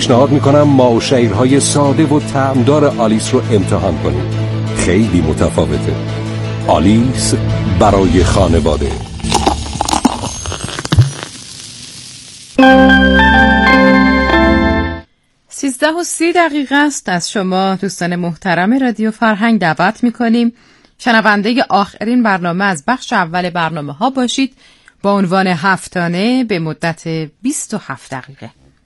پیشنهاد میکنم ماو شیرهای ساده و طعمدار آلیس رو امتحان کنید. خیلی متفاوته. آلیس برای خانواده. 13:30 است. از شما دوستان محترم رادیو فرهنگ دعوت میکنیم شنونده آخرین برنامه از بخش اول برنامه ها باشید با عنوان هفتانه به مدت 27 دقیقه.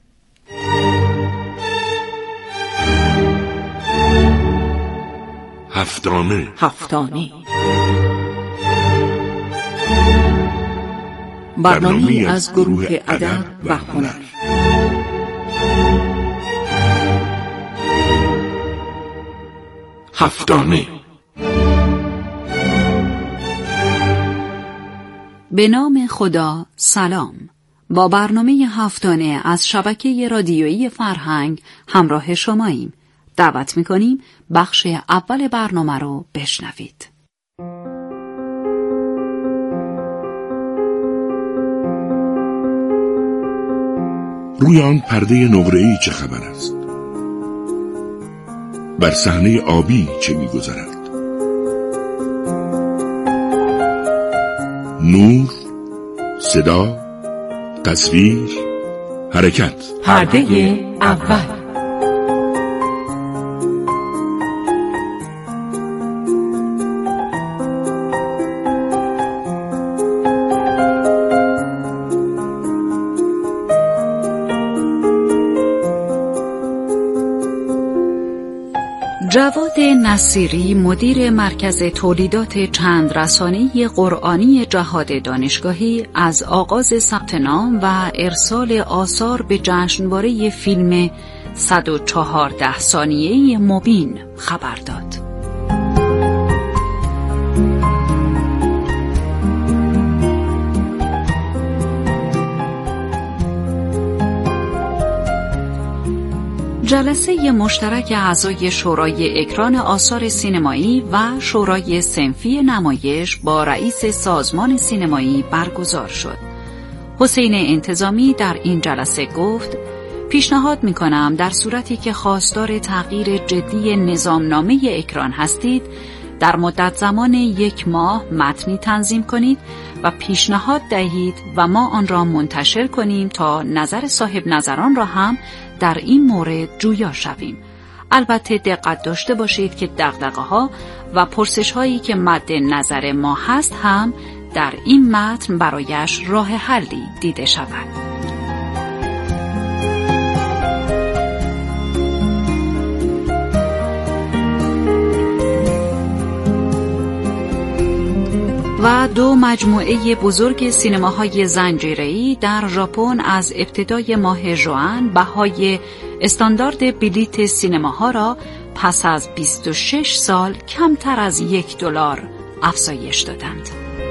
هفتانه برنامه از گروه ادب و هنر. هفتانه به نام خدا. سلام. با برنامه هفتانه از شبکه رادیویی فرهنگ همراه شماییم. دعوت می‌کنیم بخش اول برنامه رو بشنوید. روی آن پرده نقره‌ای چه خبر است؟ بر صحنه آبی چه می‌گذرد؟ نور، صدا، تصویر، حرکت. پرده اول. جواد نصیری مدیر مرکز تولیدات چند رسانه‌ای قرآنی جهاد دانشگاهی از آغاز ثبت نام و ارسال آثار به جشنواره فیلم 114 ثانیه‌ای مبین خبر داد. جلسه مشترک اعضای شورای اکران آثار سینمایی و شورای صنفی نمایش با رئیس سازمان سینمایی برگزار شد. حسین انتظامی در این جلسه گفت: پیشنهاد می‌کنم در صورتی که خواستار تغییر جدی نظامنامه اکران هستید، در مدت زمان 1 ماه متنی تنظیم کنید و پیشنهاد دهید و ما آن را منتشر کنیم تا نظر صاحب نظران را هم در این مورد جویا شویم. البته دقت داشته باشید که دغدغه‌ها و پرسش‌هایی که مد نظر ما هست هم در این متن برایش راه حلی دیده شود. و 2 مجموعه بزرگ سینماهای زنجیره‌ای در ژاپن از ابتدای ماه ژوئن بهای استاندارد بلیت سینماها را پس از 26 سال کمتر از $1 افزایش دادند.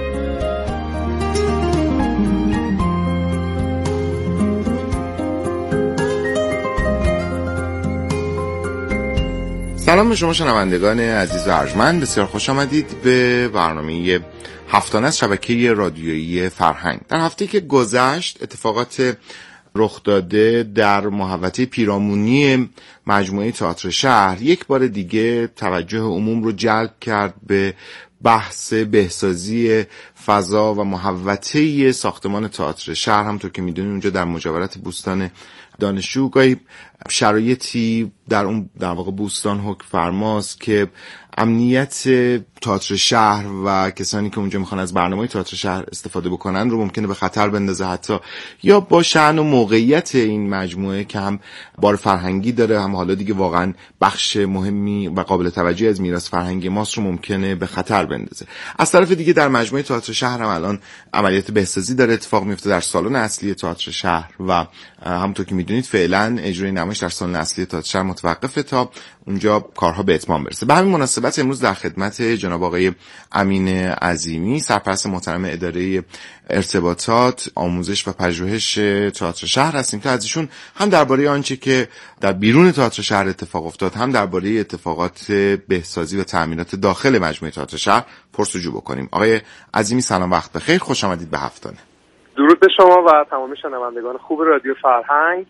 سلام به شما شنوندگان عزیز و ارجمند، بسیار خوش آمدید به برنامه هفتانه از شبکه رادیویی فرهنگ. در هفته که گذشت اتفاقات رخ داده در محوطه پیرامونی مجموعه تئاتر شهر یک بار دیگه توجه عموم رو جلب کرد به بحث بهسازی فضا و محوطه ساختمان تئاتر شهر. همونطور که میدونید اونجا در مجاورت بوستان دانشجو گاهی شرایطی در اون در واقع بوستان حکم فرماست که امنیت تئاتر شهر و کسانی که اونجا میخوان از برنامه‌های تئاتر شهر استفاده بکنن رو ممکنه به خطر بندازه، حتی یا با شأن و موقعیت این مجموعه که هم بار فرهنگی داره، هم حالا دیگه واقعا بخش مهمی و قابل توجهی از میراث فرهنگی ماست رو ممکنه به خطر بندازه. از طرف دیگه در مجموعه تئاتر شهر هم الان عملیات بهسازی داره اتفاق میفته در سالن اصلی تئاتر شهر و همونطور که میدونید فعلا اجرای نمایش در سالن اصلی تئاتر شهر متوقفه تا اونجا کارها به اتمام برسه. به همین مناسبت امروز در خدمت جناب آقای امین عظیمی، سرپرست محترم اداره ارتباطات، آموزش و پژوهش تئاتر شهر هستیم تا از ایشون هم درباره آنچه که در بیرون تئاتر شهر اتفاق افتاد، هم درباره اتفاقات بهسازی و تعمیرات داخل مجموعه تئاتر شهر پرسجو بکنیم. آقای عظیمی سلام، وقت بخیر، خوش آمدید به هفتانه. درود به شما و تمام شنوندگان خوب رادیو فرهنگ.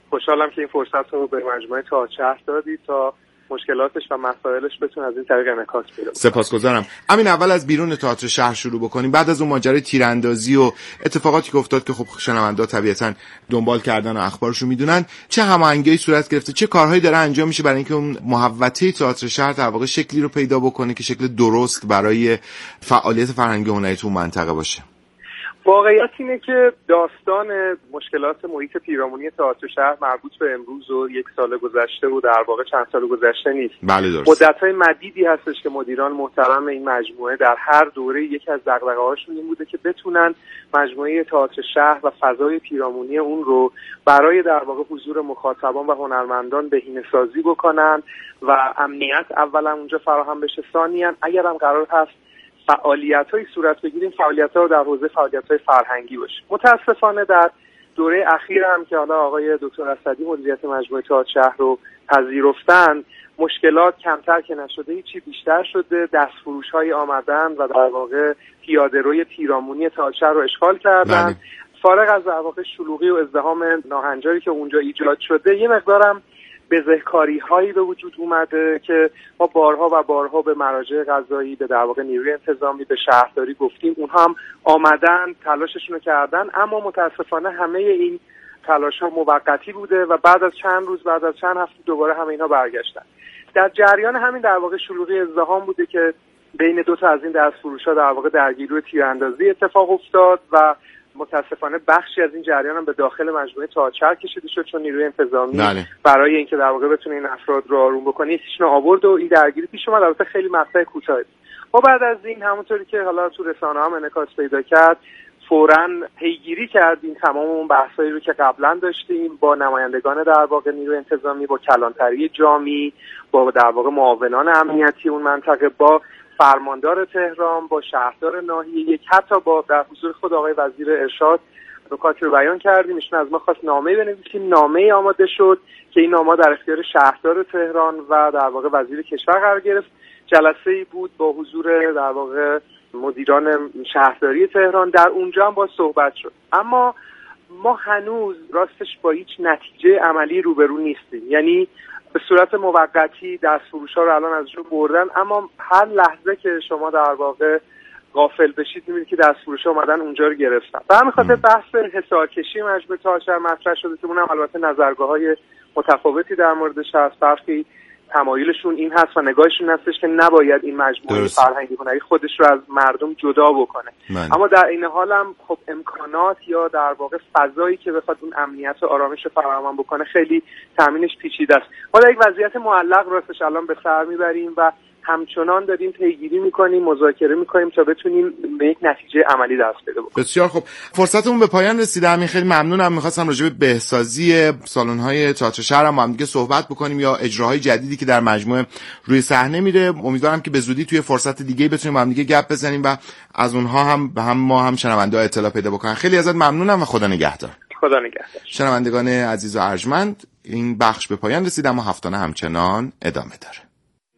خوشحالم که این فرصت رو به مجموعه تئاتر شهر دادید تا مشکلاتش و مسائلش بتونه از این طریق انعکاس پیدا کنه. سپاسگزارم. همین اول از بیرون تئاتر شهر شروع بکنیم. بعد از اون ماجرای تیراندازی و اتفاقاتی که افتاد که خب شنوندا طبیعتاً دنبال کردن و اخبارشو میدونن، چه هماهنگی صورت گرفته، چه کارهایی داره انجام میشه برای اینکه اون محوطه تئاتر شهر در واقع شکلی رو پیدا بکنه که شکل درست برای فعالیت فرهنگی و هنری تو منطقه باشه؟ واقعیت اینه که داستان مشکلات محیط پیرامونی تئاتر شهر مربوط به امروز و یک سال گذشته و در واقع چند سال گذشته نیست. بله درست. مدت‌های مدیدی هستش که مدیران محترم این مجموعه در هر دوره یکی از دغدغه‌هاشون این بوده که بتونن مجموعه تئاتر شهر و فضای پیرامونی اون رو برای در واقع حضور مخاطبان و هنرمندان بهینه‌سازی بکنن و امنیت اولا اونجا فراهم بشه، ثانیاً اگرم قرار هست فعالیت‌های صورت بگیریم، فعالیت‌ها در حوزه فعالیت‌های فرهنگی باشه. متأسفانه در دوره اخیر هم که حالا آقای دکتر اسدی مدیریت مجموعه تئاتر شهر رو پذیرفتن، مشکلات کمتر که نشده هیچی بیشتر شده. دستفروش‌های آمدن و در واقع پیاده‌روی پیرامونی تئاتر شهر رو اشغال کردن. فارغ از در واقع شلوغی و ازدحام ناهنجاری که اونجا ایجاد شده، یه مقدارم بزهکاری هایی به وجود اومده که ما بارها و بارها به مراجع قضایی، به در واقع نیروی انتظامی، به شهرداری گفتیم. اونها هم آمدن تلاششون رو کردن، اما متاسفانه همه این تلاش ها موقتی بوده و بعد از چند روز، بعد از چند هفته دوباره همه اینها برگشتن. در جریان همین در واقع شلوغی ازدحام بوده که بین دو تا از این دستفروش‌ها در واقع درگیری و تیراندازی اتفاق افتاد و متاسفانه بخشی از این جریان هم به داخل مجموعه تئاتر شهر کشیده شد، چون نیروی انتظامی برای اینکه در واقع بتونه این افراد رو آروم بکنه یکیشون آورد و این درگیری پیش اومد. البته خیلی مقطع کوتاهی. ما بعد از این همونطوری که حالا تو رسانه هم انعکاس پیدا کرد، فوراً پیگیری کردیم تمام اون بحثایی رو که قبلا داشتیم با نمایندگان در واقع نیروی انتظامی، با کلانتری جامی، با در واقع معاونان امنیتی اون منطقه، با فرماندار تهران، با شهردار ناحیه یک، حتی با در حضور خود آقای وزیر ارشاد نکاتی رو بیان کردیم. ایشون از ما خواست نامه بنویسیم، نامه آماده شد که این نامه در اختیار شهردار تهران و در واقع وزیر کشور قرار گرفت. جلسه‌ای بود با حضور در واقع مدیران شهرداری تهران، در اونجا هم با صحبت شد. اما ما هنوز راستش با هیچ نتیجه عملی روبرو نیستیم. یعنی به صورت موقتی دستفروش‌ها رو الان از جو بردن، اما هر لحظه که شما در واقع غافل بشید می‌بینید که دستفروش‌ها اومدن اونجا رو گرفتن. به همین خاطر بحث حصارکشی مجموعه تئاتر شهر مطرح شده که اونم البته نظرگاه‌های متفاوتی در موردش هست. برخی تمایلشون این هست و نگاهشون هستش که نباید این مجموعه فرهنگی هنری خودش رو از مردم جدا بکنه. اما در این حال هم خب امکانات یا در واقع فضایی که بخواد اون امنیت و آرامش رو فراهم بکنه خیلی تامینش پیچیده است. ما در یک وضعیت معلق راستش الان به سر میبریم و همچنان داریم پیگیری میکنیم، مذاکره میکنیم تا بتونیم به یک نتیجه عملی دست پیدا بکنیم. بسیار خوب، فرصتمون به پایان رسیده. همین خیلی ممنونم. می‌خواستم راجع به بهسازی سالن‌های تئاتر شهر هم با هم دیگه صحبت بکنیم یا اجراهای جدیدی که در مجموعه روی صحنه میره. امیدوارم که به زودی توی فرصت دیگه بتونیم با هم دیگه گپ بزنیم و از اونها هم به هم ما هم شنونده‌ها اطلاع پیدا بکنن. خیلی ازت ممنونم و خدا نگهدار. خدا نگهدار. شنوندگان عزیز و ارجمند، این بخش به پایان رسید اما هفتانه همچنان ادامه داره.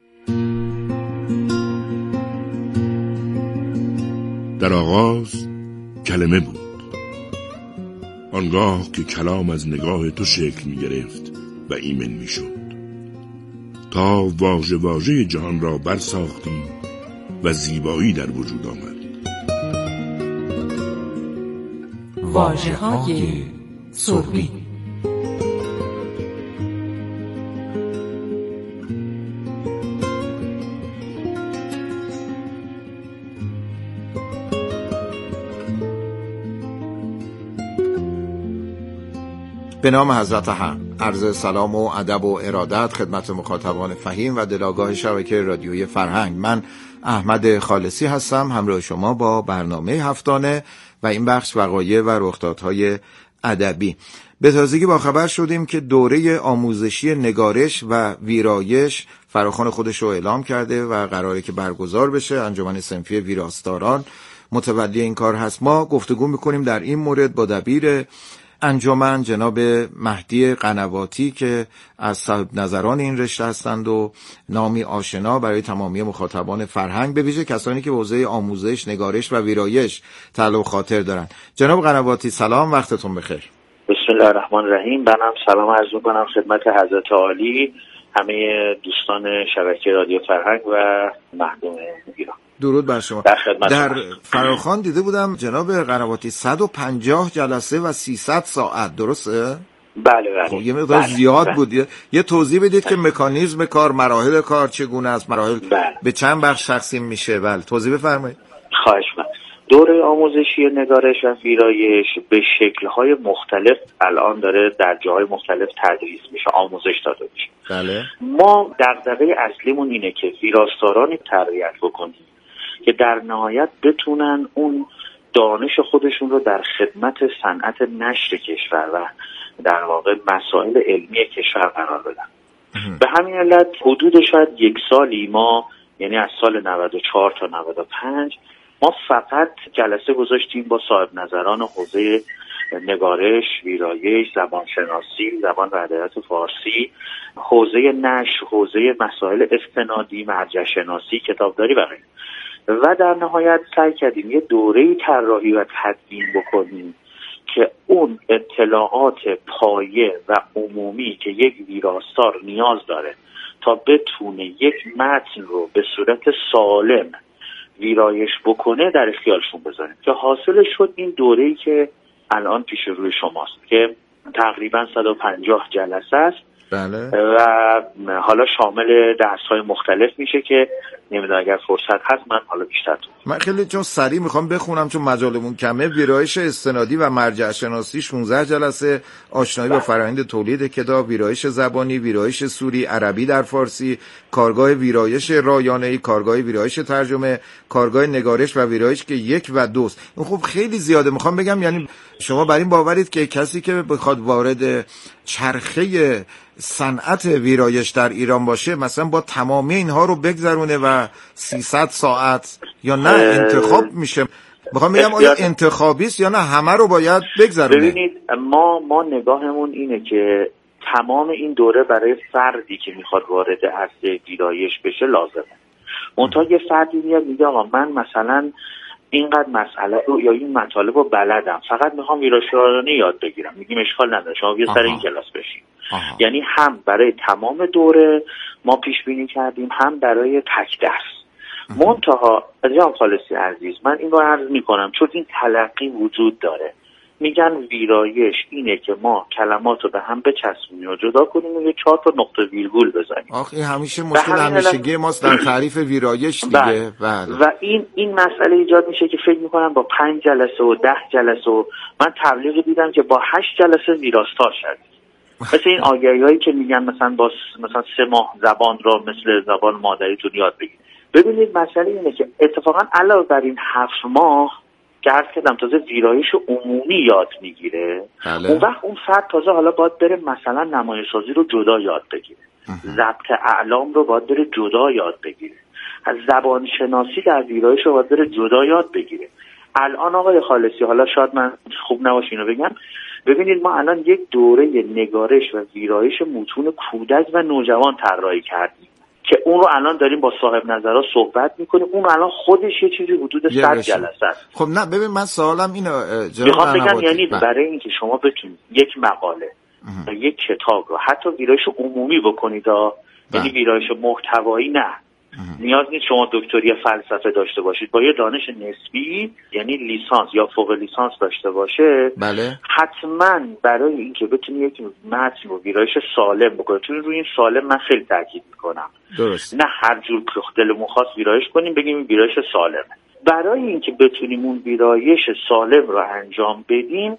در آغاز کلمه بود، آنگاه که کلام از نگاه تو شکل می گرفت و ایمن می شد، تا واژه واژه جهان را برساختی و زیبایی در وجود آمد. واژه‌های سربی. به نام حضرت حق، عرض سلام و ادب و ارادت خدمت مخاطبان فهیم و دلاگاه شبکه رادیویی فرهنگ. من احمد خالصی هستم، همراه شما با برنامه هفتانه و این بخش وقایع و رخدادهای ادبی. به تازگی با خبر شدیم که دوره آموزشی نگارش و ویرایش فراخوان خودش رو اعلام کرده و قراره که برگزار بشه. انجمن صنفی ویراستاران متولی این کار هست. ما گفتگو میکنیم در این مورد با دبیر انجمن جناب مهدی قنواتی که از صاحب نظران این رشته هستند و نامی آشنا برای تمامی مخاطبان فرهنگ، به ویژه کسانی که به حوزه آموزش، نگارش و ویرایش تعلق خاطر دارند. جناب قنواتی سلام، وقتتون بخیر. بسیار بسم الله الرحمن الرحیم. منم سلام عرض می‌کنم خدمت حضرت عالی، همه دوستان شبکه رادیو فرهنگ و مردم ایران. درود بر شما. در فراخوان دیده بودم جناب قنواتی 150 جلسه و 300 ساعت، درسته؟ بله. خب یه مقدار زیاد بود. یه توضیح بدید که مکانیزم کار، مراحل کار چگونه است، مراحل به چند بخش تقسیم میشه؟ بله توضیح بفرمایید. خواهش می‌کنم. دوره آموزشی نگارش و ویرایش به شکل‌های مختلف الان داره در جاهای مختلف تدریس میشه، آموزش داده میشه. بله. ما دغدغه اصلیمون اینه که ویراستارانی تربیت بکنیم که در نهایت بتونن اون دانش خودشون رو در خدمت صنعت نشر کشور و در واقع مسائل علمی کشور قرار بدن. به همین علت حدود شاید 1 سالی ما، یعنی از سال 94 تا 95 ما فقط جلسه گذاشتیم با صاحب نظران حوزه نگارش، ویرایش، زبانشناسی، زبان و ادبیات فارسی، حوزه نشر، حوزه مسائل استنادی، مرجع شناسی، کتابداری و غیره. و در نهایت سعی کردیم یه دوره‌ای طراحی و تدوین بکنیم که اون اطلاعات پایه و عمومی که یک ویراستار نیاز داره تا بتونه یک متن رو به صورت سالم ویرایش بکنه در اختیارشون بذاریم، که حاصل شد این دوره‌ای که الان پیش روی شماست که تقریبا 150 جلسه است. بله. و حالا شامل درس‌های مختلف میشه که نمیدونم اگر فرصت هست من حالا بیشتر من خیلی چون سریع میخوام بخونم چون مجالمون کمه. ویرایش استنادی و مرجع شناسی 16 جلسه، آشنایی با فرآیند تولید کتاب، ویرایش زبانی، ویرایش سوری عربی در فارسی، کارگاه ویرایش رایانه‌ای، کارگاه ویرایش ترجمه، کارگاه نگارش و ویرایش که 1 و 2. خب خیلی زیاده. میخوام بگم یعنی شما بر این باورید که کسی که بخواد وارد چرخه صنعت ویرایش در ایران باشه مثلا با تمامی اینها رو بگذرونه و 300 ساعت یا نه انتخاب میشه؟ میخوام بگم آیا انتخابی است یا نه همه رو باید بگذرونه؟ ببینید ما نگاهمون اینه که تمام این دوره برای فردی که میخواد وارد عرصه ویرایش بشه لازمه. منتها یه فردی میاد میگه آقا من مثلا اینقدر مسئله رو یا این مطالب رو بلدم، فقط میخوام ویرایش‌رایانه یاد بگیرم. میگیم اشکال نداره شما بیا سر این کلاس بشین. یعنی هم برای تمام دوره ما پیش بینی کردیم، هم برای تک درس. منتها جناب خالصی عزیز من این رو عرض میکنم چون این تلقی وجود داره. میگن ویرایش اینه که ما کلمات رو به هم بچسبونیم و جدا کنیم و یه 4 تا نقطه ویرگول بزنیم. این همیشه مشکل همیشگی ماست در تعریف ویرایش دیگه. و این مسئله ایجاد میشه که فکر میکنم با 5 جلسه و 10 جلسه و من تبلیغ دیدم که با 8 جلسه ویراستار شد. مثل این آگهی‌هایی که میگن مثلا 3 ماه زبان رو مثل زبان مادریتون یاد بگیرید. ببینید مسئله اینه که اتفاقا علاوه بر این 7 ماه که عرض کردم تازه ویرایش عمومی یاد میگیره. اون وقت اون فرد تازه حالا باید بره مثلا نمایش‌سازی رو جدا یاد بگیره، ضبط اعلام رو باید بره جدا یاد بگیره، از زبان شناسی در ویرایش رو باید بره جدا یاد بگیره. الان آقای خالصی حالا شاید من خوب نباشه اینو بگم، ببینید ما الان یک دوره نگارش و ویرایش متون کودک و نوجوان طراحی کردیم که اون رو الان داریم با صاحب نظرها صحبت میکنیم. اون الان خودش یه چیزی حدود 100 جلسه است. خب نه ببین من سوالم اینه میخوام بگم یعنی برای اینکه شما بتونید یک مقاله و یک کتاب رو حتی ویرایش عمومی بکنید، یعنی ویرایش محتوایی نه، نیاز نیست شما دکتری فلسفه داشته باشید، با یه دانش نسبی یعنی لیسانس یا فوق لیسانس داشته باشه. بله. حتما برای اینکه بتونید یک متن رو ویرایش سالم بکنید، چون روی این سالم من خیلی تاکید میکنم. درست. نه هر جور که دلمون خواست ویرایش کنیم بگیم این ویرایش سالمه. برای اینکه بتونیم اون ویرایش سالم رو انجام بدیم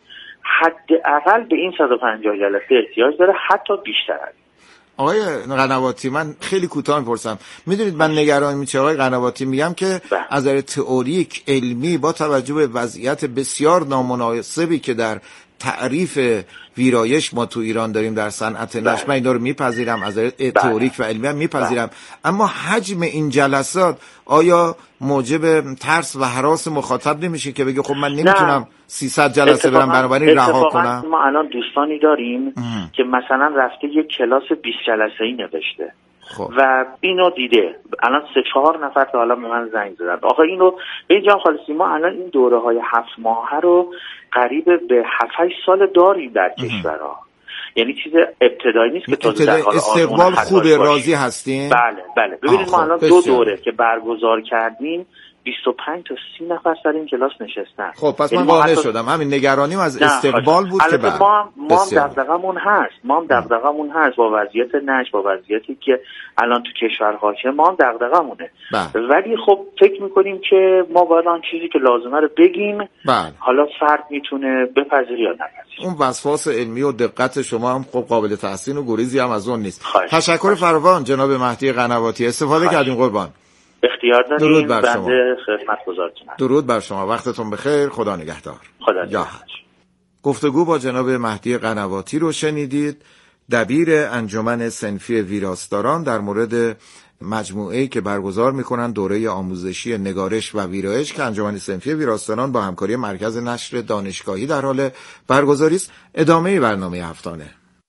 حداقل به این 150 جلسه احتیاج داره، حتی بیشتر. آقای قنواتی من خیلی کوتاه میپرسم، میدونید من نگران میشه آقای قنواتی، میگم که از نظر تئوریک علمی با توجه به وضعیت بسیار نامناسبی که در تعریف ویرایش ما تو ایران داریم در صنعت نشر، من اینا رو میپذیرم، از نظر تئوریک و علمی هم میپذیرم، اما حجم این جلسات آیا موجب ترس و هراس مخاطب نمیشه که بگه خب من نمیتونم 300 جلسه برم بنابراین رها کنم؟ ما الان دوستانی داریم که مثلا رفته یک کلاس 20 جلسه‌ای نوشته. خب. و اینو دیده. الان 3-4 نفر تا حالا به من زنگ زدن آقا اینو به جان خالصی ما الان این دوره های 7 ماهه رو قریب به 7-8 سال داریم در کشورها. یعنی چیز ابتدایی نیست که تازه در حال استقبال خوبه، راضی هستین؟ بله. ببینید ما الان 2 دوره که برگزار کردیم 25 تا 30 نفر سر این کلاس نشستن. خب پس من قانع شدم. همین نگرانیم از استقبال بود که ما هم دغدغمون هست با وضعیت نشر، با وضعیتی که الان تو کشور حاکم، ما هم دغدغمونه. ولی خب فکر میکنیم که ما باید آن چیزی که لازمه رو بگیم. حالا فرد میتونه بپذیره یا نپذیره. اون وسواس علمی و دقت شما هم خب قابل تحسین و گریزی هم از اون نیست. تشکر فراوان جناب مهدی قنواتی، استفاده کردیم قربان. اختیار داریم. درود بر شما. خدمتگزارتونم. درود بر شما، وقتتون بخیر، خدا نگهدار. خدا نگهدار. گفتگو با جناب مهدی قنواتی رو شنیدید، دبیر انجمن صنفی ویراستاران در مورد مجموعه‌ای که برگزار می‌کنند دوره آموزشی نگارش و ویرایش که انجمن صنفی ویراستاران با همکاری مرکز نشر دانشگاهی در حال برگزاری است. ادامه برنامه هفتانه.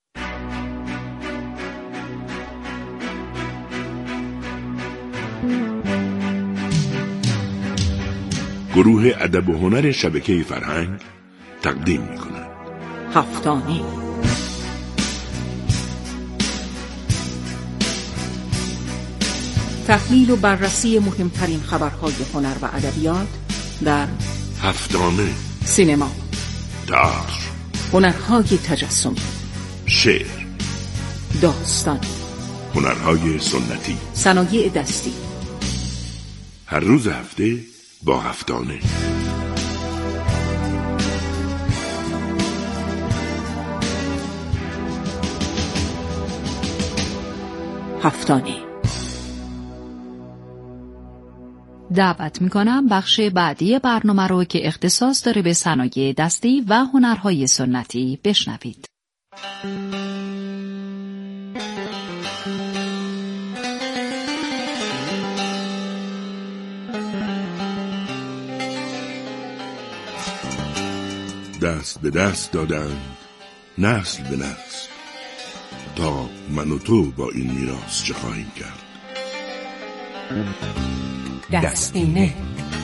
گروه ادب و هنر شبکه فرهنگ تقدیم می‌کند. هفتانه تحلیل و بررسی مهمترین خبرهای هنر و ادبیات در هفتانه. سینما، تئاتر، هنرهای تجسمی، شعر، داستان، هنرهای سنتی، صنایع دستی. هر روز هفته با هفتانه. هفتانه. دعوت میکنم بخش بعدی برنامه رو که اختصاص داره به صنایع دستی و هنرهای سنتی بشنوید. دست به دست دادن نسل به نسل، تا من و تو با این میراث چه خواهیم کرد. دستینه.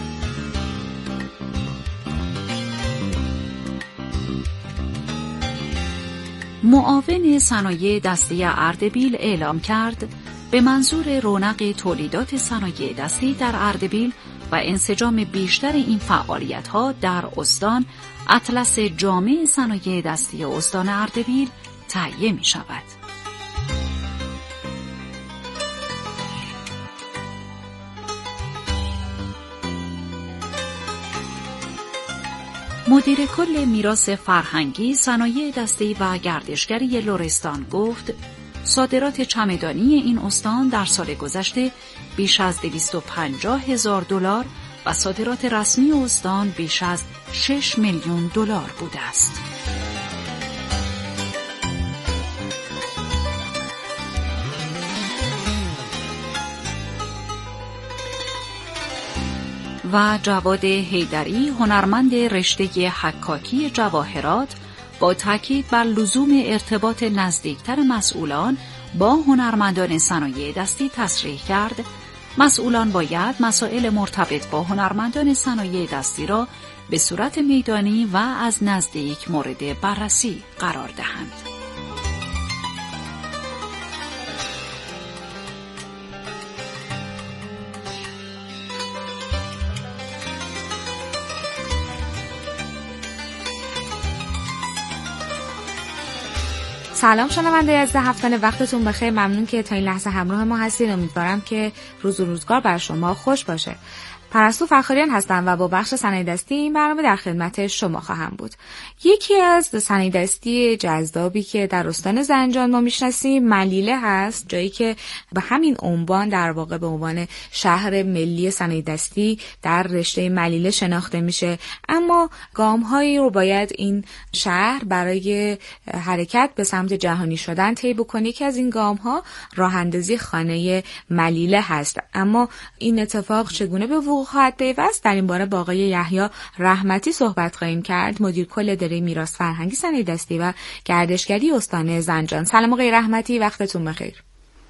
معاون صنایع دستی اردبیل اعلام کرد به منظور رونق تولیدات صنایع دستی در اردبیل و انسجام بیشتر این فعالیت‌ها در استان، اطلس جامع صنایع دستی استان اردبیل تهیه می‌شود. مدیر کل میراث فرهنگی، صنایع دستی و گردشگری لرستان گفت صادرات چمدانی این استان در سال گذشته بیش از $250,000 و صادرات رسمی استان بیش از $6 میلیون بوده است. و جواد حیدری، هنرمند رشته حکاکی جواهرات، با تاکید بر لزوم ارتباط نزدیکتر مسئولان با هنرمندان صنایع دستی تصریح کرد مسئولان باید مسائل مرتبط با هنرمندان صنایع دستی را به صورت میدانی و از نزدیک مورد بررسی قرار دهند. سلام شنونده از هفتانه، وقتتون بخیر. ممنون که تا این لحظه همراه ما هستید. امیدوارم که روز و روزگار بر شما خوش باشه. پرستو فخاریان هستم و با بخش صنایع دستی این برنامه در خدمت شما خواهم بود. یکی از صنایع دستی جذابی که در استان زنجان ما میشناسیم ملیله هست، جایی که به همین عنوان در واقع به عنوان شهر ملی صنایع دستی در رشته ملیله شناخته میشه. اما گام‌هایی رو باید این شهر برای حرکت به سمت جهانی شدن طی بکنه. یکی از این گام‌ها راه‌اندازی خانه ملیله هست. اما این اتفاق چگونه به وقوع خواهد پیوست؟ در این باره با آقای یحیی رحمتی صحبت خواهیم کرد، مدیر کل اداره میراث فرهنگی صنایع دستی و گردشگری استان زنجان. سلام آقای رحمتی، وقتتون بخیر.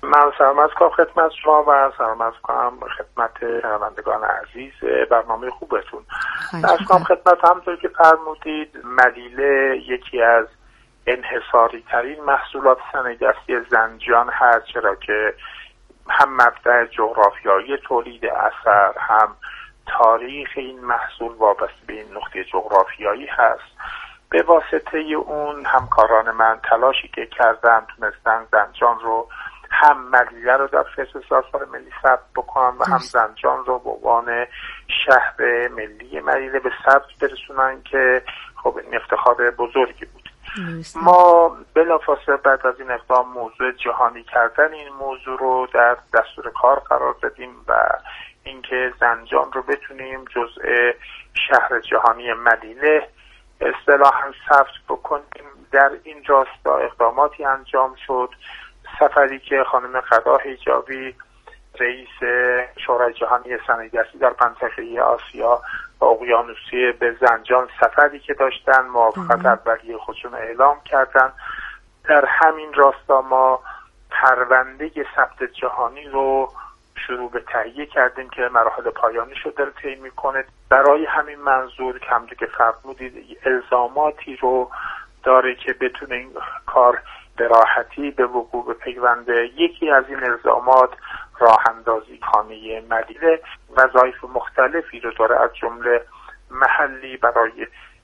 من سلام عرض کنم خدمت شما و سلام عرض کنم خدمت شنوندگان عزیز برنامه خوبتون. عرض کنم خدمت همونطور که فرمودید ملیله یکی از انحصاری ترین محصولات صنایع‌دستی زنجان هست، چرا که هم مبدأ جغرافیایی تولید اثر هم تاریخ این محصول وابسته به این نقطه جغرافیایی هست. به واسطه اون همکاران من تلاشی که کردن تونستن زنجان رو هم ملیله رو در فهرست سازمان ملی ثبت بکنن و هم زنجان رو به عنوان شهر ملی ملیله به ثبت برسونن که خب این افتخار بزرگی بود. ما بلافاصله بعد از این اقدام موضوع جهانی کردن این موضوع رو در دستور کار قرار دادیم و اینکه زنجان رو بتونیم جزء شهر جهانی ملیله اصطلاحاً ثبت بکنیم. در این راستا اقداماتی انجام شد. سفری که خانم قدا حجابی رئیس شورای جهانی صنایع‌دستی در منطقه آسیا و اقیانوسیه به زنجان سفری که داشتن موافقت اولیه خودشون اعلام کردن. در همین راستا ما پرونده ثبت جهانی رو شروع به تهیه کردیم که مراحل پایانی شده داره طی میکنه. برای همین منظور که همونطور که فرمودید الزاماتی رو داره که بتونه این کار به راحتی به وقوع بپیونده. یکی از این الزامات راه اندازی خانه ملیله وظایف مختلفی رو داره، از جمله محلی برای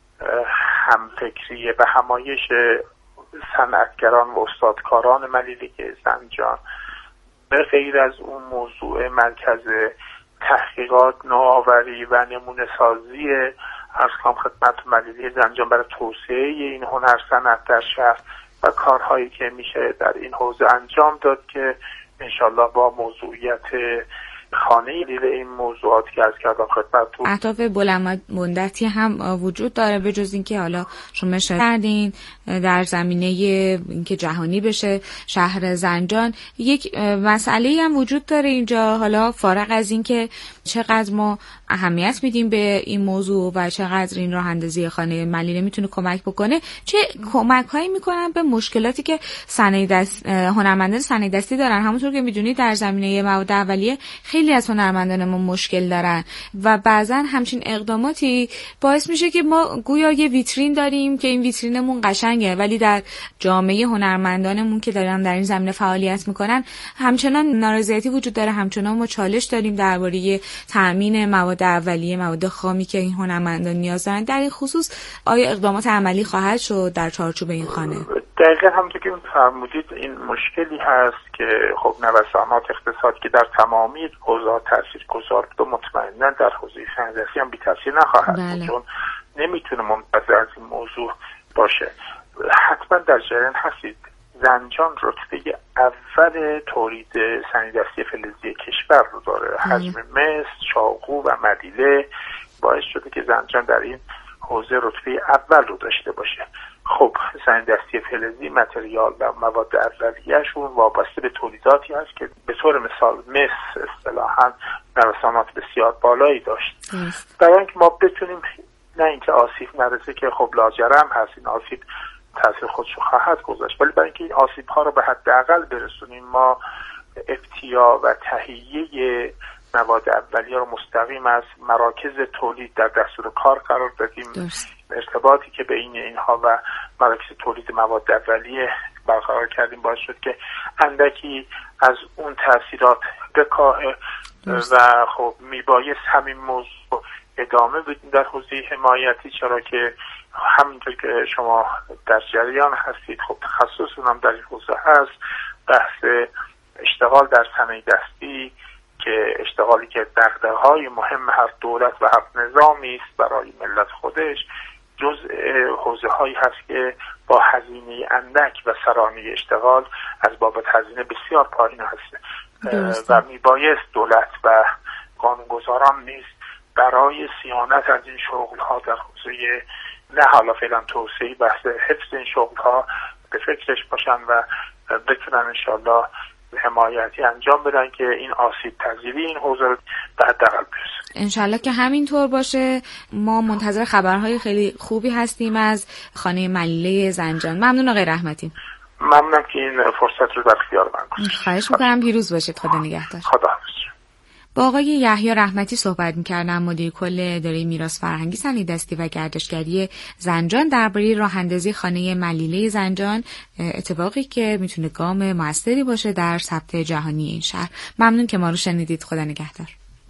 همفکری و همایش صنعتگران و استادکاران ملیله زنجان. به غیر از اون موضوع مرکز تحقیقات نوآوری و نمونه سازی ارکام خدمت ملیله زنجان برای توسعه این هنر صنعت در شهر و کارهایی که میشه در این حوزه انجام داد که انشالله با موضوعیت خانه دیده این موضوعاتی که از کردم خدمتتون اهداف بلند مدتی هم وجود داره، به جز اینکه حالا شما اشاره کردین در زمینه اینکه جهانی بشه شهر زنجان. یک مسئله هم وجود داره اینجا، حالا فارغ از اینکه چقدر ما اهمیت میدیم به این موضوع و چقدر این راه اندازی خانه ملیله میتونه کمک بکنه، چه کمک‌هایی میکنن به مشکلاتی که هنرمندان صنایع‌دستی دارن. همونطور که میدونید در زمینه مواد اولیه خیلی از هنرمندان ما مشکل دارن و بعضا همچین اقداماتی باعث میشه که ما گویا یه ویترین داریم که این ویترینمون قشنگه، ولی در جامعه هنرمندانمون که دارن در این زمینه فعالیت میکنن همچنان نارضایتی وجود داره، همچنان ما چالش داریم درباره تامین مواد اولیه، مواد خامی که این هنرمندان نیاز دارن. در این خصوص آیا اقدامات عملی خواهد شد در چارچوب این خانه؟ دقیقاً همونطور که فرمودید این مشکلی هست که خب نوسانات اقتصادی که در تمامی حوزه‌ها تاثیرگذار بود و مطمئنا در حوزه صنعت‌دستی هم بی‌تاثیر نخواهد بود، چون نمیتونه منتظر از این موضوع باشه. حتما در جریان هستید زنجان رتبه اول تولید صنایع‌دستی فلزی کشور رو داره. حجم مس، چاقو و مدیله باعث شده که زنجان در این حوزه رتبه اول رو داشته باشه. خب صنایع‌دستی فلزی متریال و مواد اولیه‌شون وابسته به تولیداتی هست که به طور مثال مس اصطلاحاً نوسانات بسیار بالایی داشت. برای اینکه ما بتونیم نه اینکه آسیب نرسه که خب لاجرم هست این آسیب تاثیر خودشو خواهد گذاشت، ولی برای اینکه این آسیب ها رو به حداقل برسونیم ما ابتیا و تهیه مواد اولیه رو مستقیم از مراکز تولید در دستور کار قرار دادیم. ارتباطی که بین اینها و مراکز تولید مواد اولیه برقرار کردیم باعث شد که اندکی از اون تاثیرات بکاهه و خب میبایست همین موضوع ادامه بدیم در حوزه حمایتی، چرا که همینطور که شما در جریان هستید خب تخصصون هم در این حوزه هست. بحث اشتغال در صنایع‌دستی که اشتغالی که دغدغه‌های مهم هر دولت و هر نظامی است برای ملت خودش، جزء حوزه‌هایی هست که با هزینه اندک و سرانه اشتغال از بابت هزینه بسیار پایین هست و میبایست دولت و قانونگذاران نیز برای صیانت از این شغل‌ها در حوزه نه حالا فعلا توسعه بحث حفظ این شغل‌ها به فکرش باشن و بتونن انشالله حمایتی انجام بدن که این آسیب پذیری این حوزه رو به حداقل برسه. انشالله که همینطور باشه. ما منتظر خبرهای خیلی خوبی هستیم از خانه ملیله زنجان. ممنون آقای رحمتی. ممنونم که این فرصت رو در اختیار من گذاشتید. خواهش می‌کنم. پیروز باشید. خدا نگهدار. خدا حافظ. با آقای یحیی رحمتی صحبت می‌کردم، مدیر کل اداره میراث فرهنگی، صنایع‌دستی و گردشگری زنجان، درباره راه‌اندازی خانه ملیله زنجان، اتفاقی که میتونه گام موثری باشه در ثبت جهانی این شهر. ممنون که ما رو شنیدید. خدا نگهدار.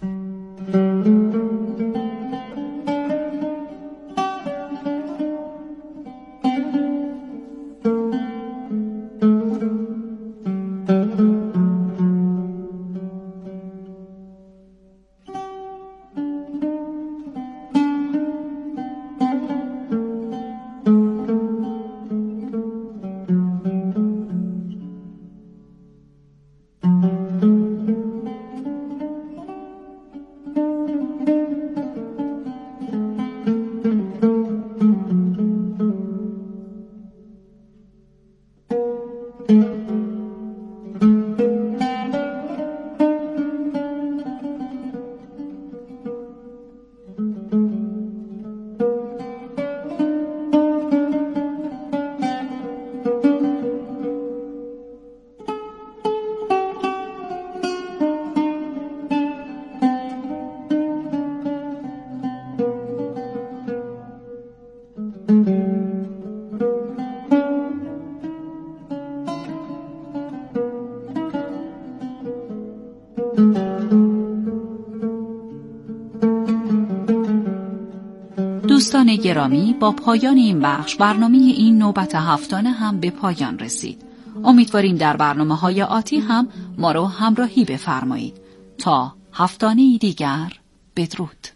دوستان گرامی، با پایان این بخش برنامه این نوبت هفتانه هم به پایان رسید. امیدواریم در برنامه‌های آتی هم ما رو همراهی بفرمایید. تا هفتانه دیگر، بدرود.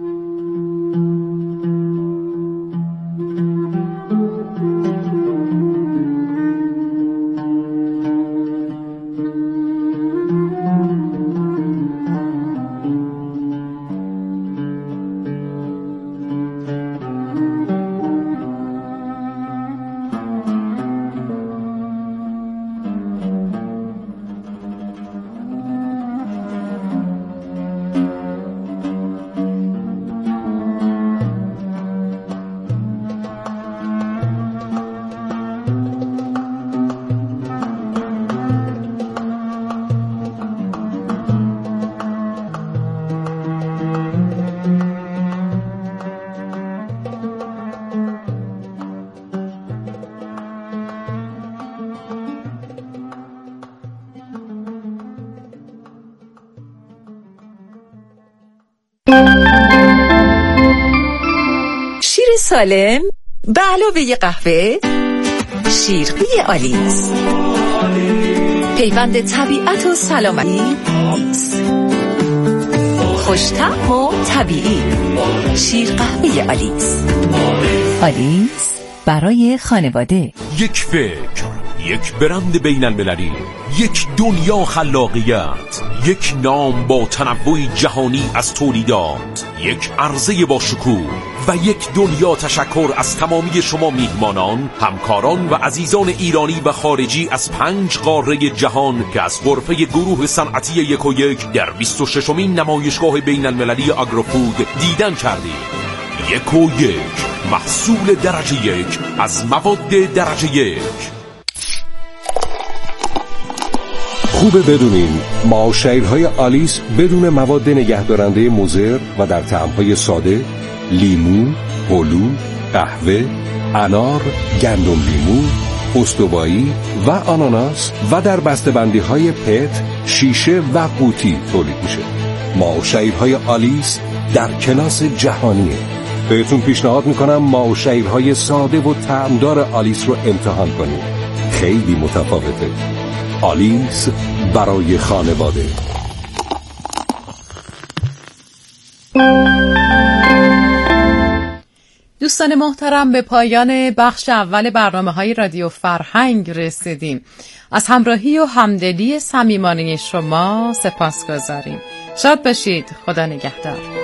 شیر سالم به علاوه قهوه، شیرقی آلیس، پیوند طبیعت و سلامتی، خوش‌طعم و طبیعی. شیر قهوه آلیس. آلیس برای خانواده. یک فکر، یک برند بین المللی، یک دنیا خلاقیت، یک نام با تنوع جهانی از تولیدات، یک عرضه با شکوه و یک دنیا تشکر از تمامی شما میهمانان، همکاران و عزیزان ایرانی و خارجی از 5 قاره جهان که از غرفه گروه صنعتی 1&1 در 26مین نمایشگاه بین المللی آگروفود دیدن کردید. 1&1 محصول درجه 1 از مواد درجه 1. خوبه بدونین معاشرهای آلیس بدون مواد نگهدارنده مضر و در طعم‌های ساده، لیمو، هلو، قهوه، انار، گندم لیمو، استوایی و آناناس و در بسته‌بندی‌های پت، شیشه و قوطی تولید میشه. معاشرهای آلیس در کلاس جهانیه. بهتون پیشنهاد میکنم معاشرهای ساده و طعمدار آلیس رو امتحان کنید. خیلی متفاوته. آلیس برای خانواده. دوستان محترم، به پایان بخش اول برنامه‌های رادیو فرهنگ رسیدیم. از همراهی و همدلی صمیمانه شما سپاسگزاریم. شاد باشید. خدا نگهدار.